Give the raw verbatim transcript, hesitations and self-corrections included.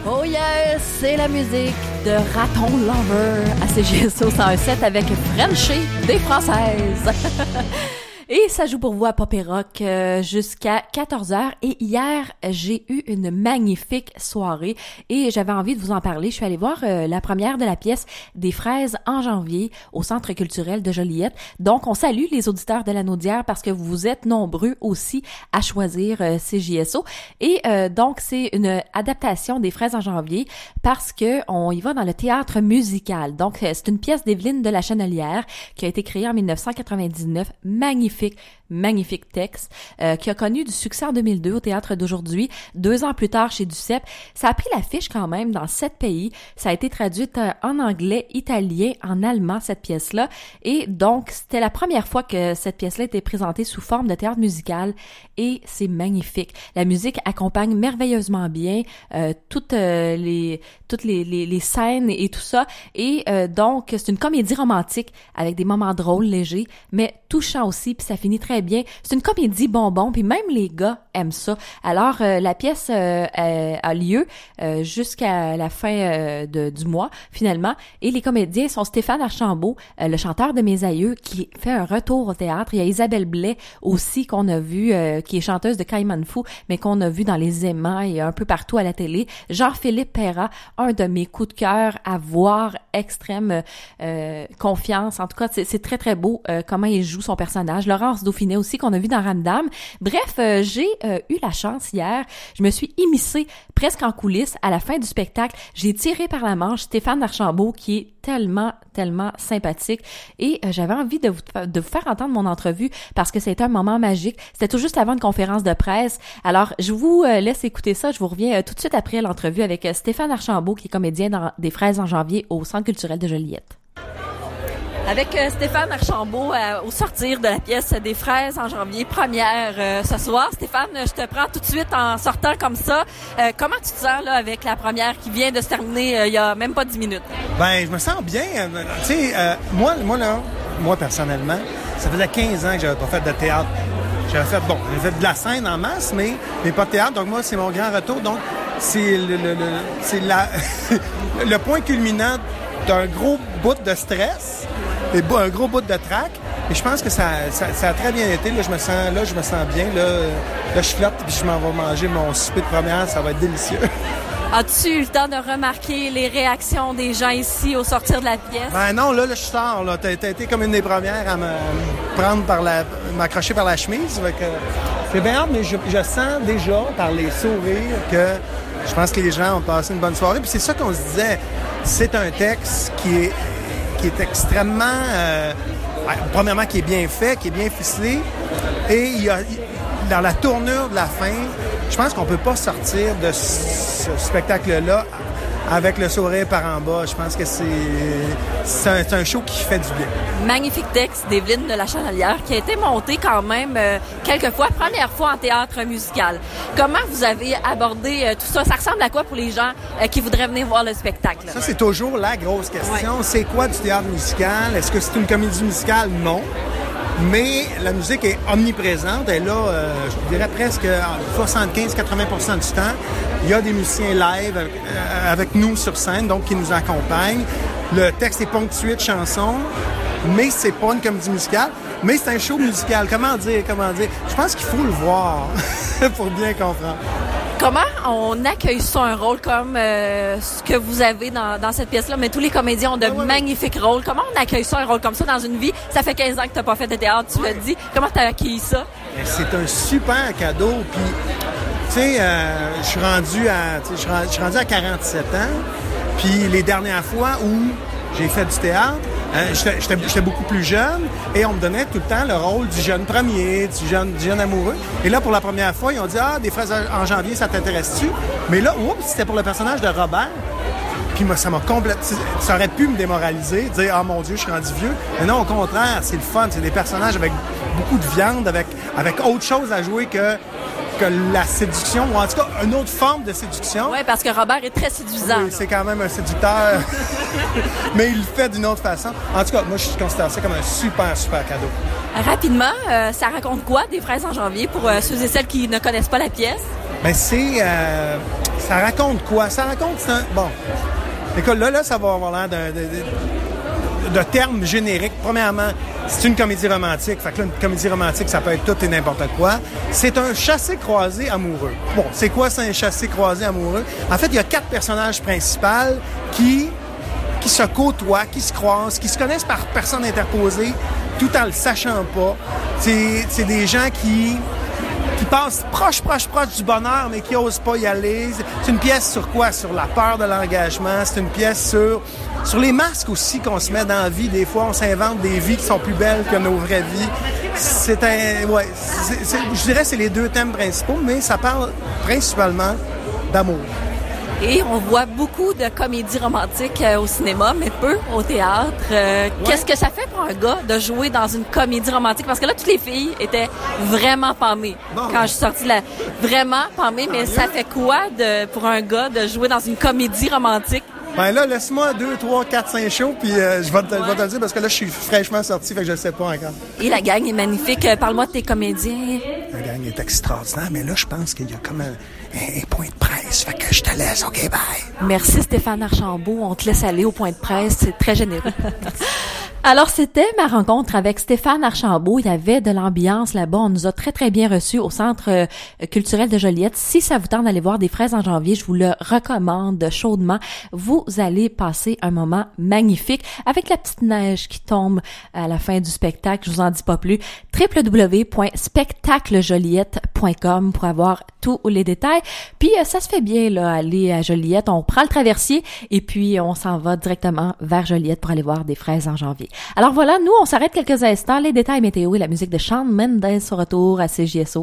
Oh yes, c'est la musique de Raton Lover à C J S O cent un sept avec Frenchie des Françaises. Et ça joue pour vous à Pop et Rock euh, jusqu'à quatorze heures. Et hier, j'ai eu une magnifique soirée et j'avais envie de vous en parler. Je suis allée voir euh, la première de la pièce des Fraises en janvier au Centre culturel de Joliette. Donc, on salue les auditeurs de la Naudière parce que vous êtes nombreux aussi à choisir euh, C J S O. Et euh, donc, c'est une adaptation des Fraises en janvier parce que on y va dans le théâtre musical. Donc, c'est une pièce d'Evelyne de la Chenelière qui a été créée en dix-neuf cent quatre-vingt-dix-neuf. Magnifique. Magnifique texte euh, qui a connu du succès en deux mille deux au Théâtre d'aujourd'hui, deux ans plus tard chez Duceppe. Ça a pris l'affiche quand même dans sept pays. Ça a été traduite euh, en anglais, italien, en allemand, cette pièce-là. Et donc, c'était la première fois que cette pièce-là était présentée sous forme de théâtre musical et c'est magnifique. La musique accompagne merveilleusement bien euh, toutes, euh, les, toutes les, les, les scènes et tout ça. Et euh, donc, c'est une comédie romantique avec des moments drôles, légers, mais touchants aussi, puis ça finit très bien. C'est une comédie bonbon, puis même les gars aiment ça. Alors, euh, la pièce euh, euh, a lieu euh, jusqu'à la fin euh, de, du mois, finalement, et les comédiens sont Stéphane Archambault, euh, le chanteur de Mes Aïeux, qui fait un retour au théâtre. Il y a Isabelle Blais aussi, qu'on a vu, euh, qui est chanteuse de Caïman Fou, mais qu'on a vu dans Les Aimants et un peu partout à la télé. Jean-Philippe Perra, un de mes coups de cœur à voir, extrême euh, confiance. En tout cas, c'est, c'est très, très beau euh, comment il joue son personnage. Laurence Dauphinet aussi, qu'on a vu dans Ramdam. Bref, euh, j'ai euh, eu la chance hier, je me suis immiscée presque en coulisses à la fin du spectacle. J'ai tiré par la manche Stéphane Archambault, qui est tellement, tellement sympathique. Et euh, j'avais envie de vous, de vous faire entendre mon entrevue parce que c'était un moment magique. C'était tout juste avant une conférence de presse. Alors, je vous euh, laisse écouter ça. Je vous reviens euh, tout de suite après l'entrevue avec euh, Stéphane Archambault, qui est comédien dans des Fraises en janvier au Centre culturel de Joliette. Avec euh, Stéphane Archambault euh, au sortir de la pièce des Fraises en janvier, première euh, ce soir. Stéphane, je te prends tout de suite en sortant comme ça. Euh, comment tu te sens là avec la première qui vient de se terminer euh, il y a même pas dix minutes? Ben, je me sens bien. Tu sais, euh, moi, moi là, moi personnellement, ça faisait quinze ans que j'avais pas fait de théâtre. J'avais fait, bon, j'ai fait de la scène en masse, mais, mais pas de théâtre. Donc moi, c'est mon grand retour. Donc, c'est le, le, le c'est la le point culminant d'un gros bout de stress. Et un gros bout de trac. Et je pense que ça, ça, ça a très bien été. Là, je me sens, là, je me sens bien. Là, là je flotte puis je m'en vais manger mon souper de première. Ça va être délicieux. As-tu eu le temps de remarquer les réactions des gens ici au sortir de la pièce? Ben non, là, là je sors. Là. T'as, t'as été comme une des premières à me prendre par la, m'accrocher par la chemise. Fait que, c'est bien hâte, mais je, je sens déjà par les sourires que je pense que les gens ont passé une bonne soirée. Puis c'est ça qu'on se disait. C'est un texte qui est qui est extrêmement, euh, premièrement, qui est bien fait, qui est bien ficelé. Et il y a, dans la tournure de la fin, je pense qu'on peut pas sortir de ce spectacle-là avec le sourire par en bas. Je pense que c'est, c'est, un, c'est un show qui fait du bien. Magnifique texte d'Evelyne de la Chenelière qui a été monté quand même euh, quelques fois, première fois en théâtre musical. Comment vous avez abordé euh, tout ça? Ça ressemble à quoi pour les gens euh, qui voudraient venir voir le spectacle? Ça, c'est toujours la grosse question. Ouais. C'est quoi du théâtre musical? Est-ce que c'est une comédie musicale? Non. Mais la musique est omniprésente. Elle est là, euh, je dirais presque soixante-quinze à quatre-vingts pour cent du temps. Il y a des musiciens live avec, euh, avec nous sur scène, donc qui nous accompagnent. Le texte est ponctué de chansons, mais c'est pas une comédie musicale. Mais c'est un show musical. Comment dire, comment dire? Je pense qu'il faut le voir pour bien comprendre. Comment on accueille ça, un rôle comme euh, ce que vous avez dans, dans cette pièce-là, mais tous les comédiens ont de ouais, magnifiques ouais. rôles. Comment on accueille ça, un rôle comme ça dans une vie? Ça fait quinze ans que tu n'as pas fait de théâtre, tu ouais. l'as dit. Comment tu as accueilli ça? C'est un super cadeau. Puis, tu sais, euh, je suis rendu à, je suis rendu à quarante-sept ans. Puis les dernières fois où j'ai fait du théâtre, Euh, j'étais, j'étais, j'étais beaucoup plus jeune et on me donnait tout le temps le rôle du jeune premier, du jeune, du jeune amoureux. Et là, pour la première fois, ils ont dit « Ah, des Fraises en janvier, ça t'intéresse-tu? » Mais là, oups, c'était pour le personnage de Robert. Puis moi, ça m'a complètement... Ça aurait pu me démoraliser, dire « Ah, mon Dieu, je suis rendu vieux. » Mais non, au contraire, c'est le fun. C'est des personnages avec beaucoup de viande, avec, avec autre chose à jouer que... que la séduction, ou en tout cas, une autre forme de séduction. Oui, parce que Robert est très séduisant. Oui, c'est quand même un séducteur, mais il le fait d'une autre façon. En tout cas, moi, je considère ça comme un super, super cadeau. Rapidement, euh, ça raconte quoi, des Fraises en janvier, pour euh, ceux et celles qui ne connaissent pas la pièce? Ben c'est... Euh, ça raconte quoi? Ça raconte... C'est un, bon, écoute, là, là, ça va avoir l'air de, de, de, de termes génériques. Premièrement, c'est une comédie romantique. Fait que là, une comédie romantique, ça peut être tout et n'importe quoi. C'est un chassé-croisé amoureux. Bon, c'est quoi, c'est un chassé-croisé amoureux? En fait, il y a quatre personnages principaux qui... qui se côtoient, qui se croisent, qui se connaissent par personne interposée, tout en le sachant pas. C'est, c'est des gens qui, qui passent proche, proche, proche du bonheur, mais qui n'osent pas y aller. C'est une pièce sur quoi? Sur la peur de l'engagement. C'est une pièce sur, sur les masques aussi qu'on se met dans la vie. Des fois, on s'invente des vies qui sont plus belles que nos vraies vies. C'est un... Ouais, c'est, c'est, je dirais que c'est les deux thèmes principaux, mais ça parle principalement d'amour. Et on voit beaucoup de comédies romantiques euh, au cinéma, mais peu au théâtre. Euh, ouais. Qu'est-ce que ça fait pour un gars de jouer dans une comédie romantique? Parce que là, toutes les filles étaient vraiment pâmées bon. Quand je suis sortie de la... Vraiment pâmées, mais ça fait quoi de pour un gars de jouer dans une comédie romantique? Ben là, laisse-moi deux, trois, quatre, cinq shows, puis euh, je vais te, ouais. je vais te le dire parce que là, je suis fraîchement sorti, fait que je le sais pas encore. Et la gang est magnifique. Parle-moi de tes comédiens. La gang est extraordinaire, mais là, je pense qu'il y a comme un, un, un point de presse, fait que je te laisse. OK, bye. Merci Stéphane Archambault. On te laisse aller au point de presse. C'est très généreux. Alors, c'était ma rencontre avec Stéphane Archambault. Il y avait de l'ambiance là-bas. On nous a très, très bien reçus au Centre euh, culturel de Joliette. Si ça vous tente d'aller voir des fraises en janvier, je vous le recommande chaudement. Vous allez passer un moment magnifique avec la petite neige qui tombe à la fin du spectacle. Je vous en dis pas plus. w w w point spectacle joliette point com pour avoir tous les détails. Puis, euh, ça se fait bien, là, aller à Joliette. On prend le traversier et puis on s'en va directement vers Joliette pour aller voir des fraises en janvier. Alors voilà, nous, on s'arrête quelques instants. Les détails météo et la musique de Shawn Mendes au retour à C J S O.